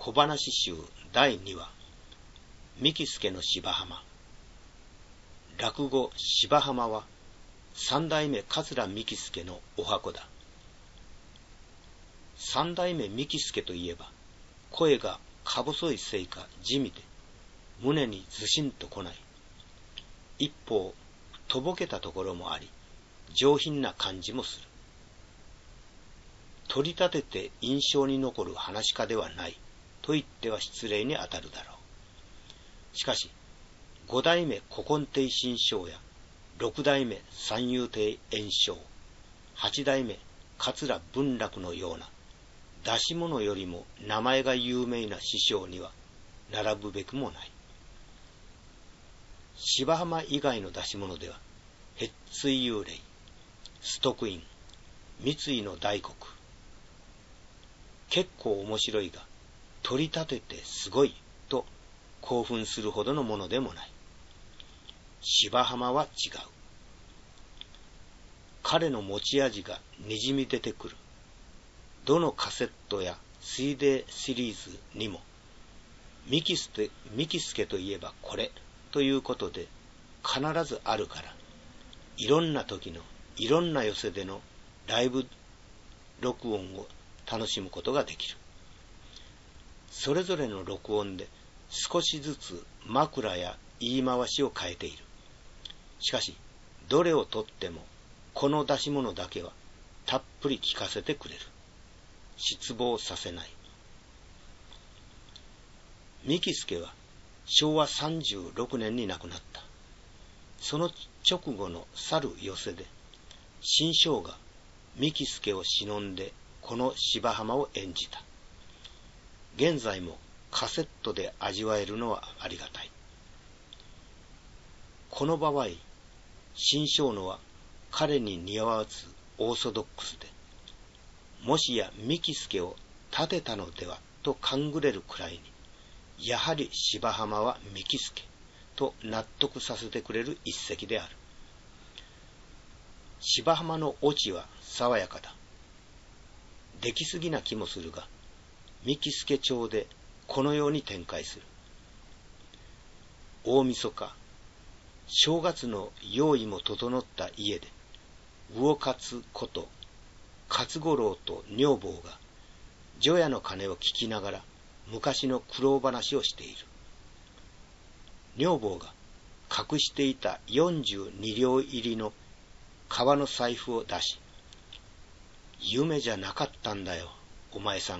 小話集第2話、三木助の芝浜。落語芝浜は三代目桂三木助のお箱だ。三代目三木助といえば、声がか細いせいか地味で、胸にずしんとこない。一方、とぼけたところもあり、上品な感じもする。取り立てて印象に残る噺家ではないと言っては失礼にあたるだろう。しかし、五代目古今亭志ん生や六代目三遊亭圓生、八代目桂文楽のような出し物よりも名前が有名な師匠には並ぶべくもない。芝浜以外の出し物では、越追幽霊、崇徳院、三井の大黒、結構面白いが、取り立ててすごいと興奮するほどのものでもない。芝浜は違う。彼の持ち味がにじみ出てくる。どのカセットやCDシリーズにも、三木助といえばこれということで必ずあるから、いろんな時のいろんな寄せでのライブ録音を楽しむことができる。それぞれの録音で少しずつ枕や言い回しを変えている。しかし、どれをとってもこの出し物だけはたっぷり聞かせてくれる。失望させない。三木助は昭和36年に亡くなった。その直後の去る寄せで、志ん生が三木助を偲んでこの芝浜を演じた。現在もカセットで味わえるのはありがたい。この場合、志ん生のは彼に似合わずオーソドックスで、もしや三木助を立てたのではと勘ぐれるくらいに、やはり芝浜は三木助と納得させてくれる一席である。芝浜のオチは爽やかだ。出来すぎな気もするが、三木助調でこのように展開する。大晦日、正月の用意も整った家で、魚勝こと勝五郎と女房が除夜の鐘を聞きながら昔の苦労話をしている。女房が隠していた42両入りの革の財布を出し、夢じゃなかったんだよ、お前さん。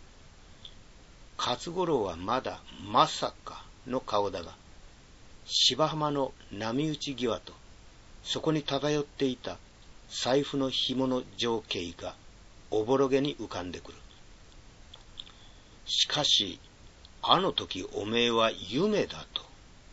勝五郎はまだまさかの顔だが、芝浜の波打ち際とそこに漂っていた財布の紐の情景がおぼろげに浮かんでくる。しかし、あの時おめえは夢だと。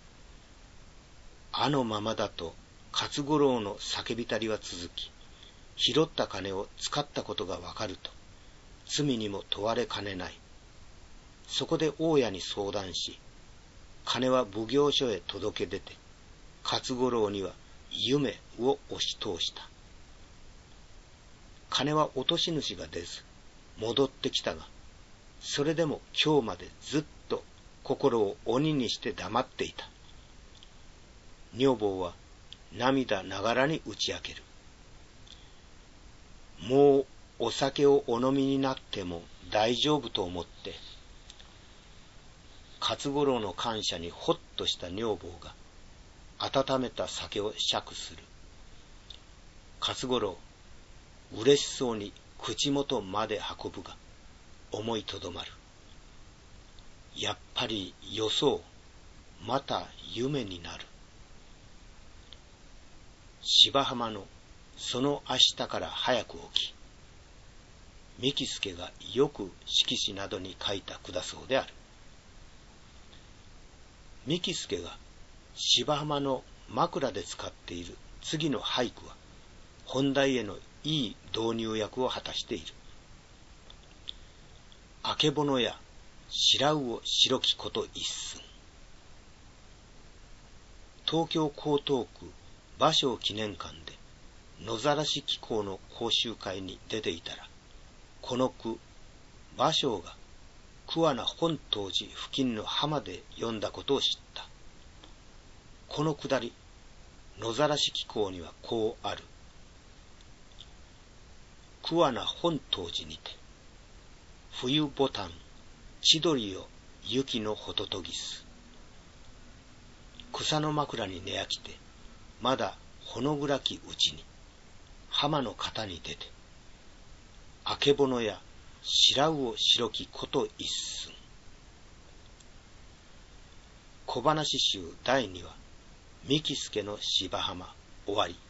あのままだと勝五郎の叫びたりは続き、拾った金を使ったことがわかると、罪にも問われかねない。そこで大家に相談し、金は奉行所へ届け出て、勝五郎には夢を押し通した。金は落とし主が出ず、戻ってきたが、それでも今日までずっと心を鬼にして黙っていた。女房は涙ながらに打ち明ける。もうお酒をお飲みになっても大丈夫と思って、勝五郎の感謝にほっとした女房が温めた酒を酌する。勝五郎、嬉しそうに口元まで運ぶが、思いとどまる。やっぱり予想、また夢になる。芝浜のその明日から早く起き、三木助がよく色紙などに書いた句だそうである。三木助が芝浜の枕で使っている次の俳句は、本題へのいい導入役を果たしている。あけぼのや白魚白きこと一寸。東京江東区芭蕉記念館で野ざらし紀行の講習会に出ていたら、この句、芭蕉が桑名本島寺付近の浜で読んだことを知った。このくだり、野ざらし紀行にはこうある。桑名本島寺にて、冬ボタン、千鳥よ雪のほととぎす。草の枕に寝飽きて、まだほの暗きうちに、浜の方に出て、あけぼのや白魚白きこと一寸。小話集第2話、三木助の芝浜終わり。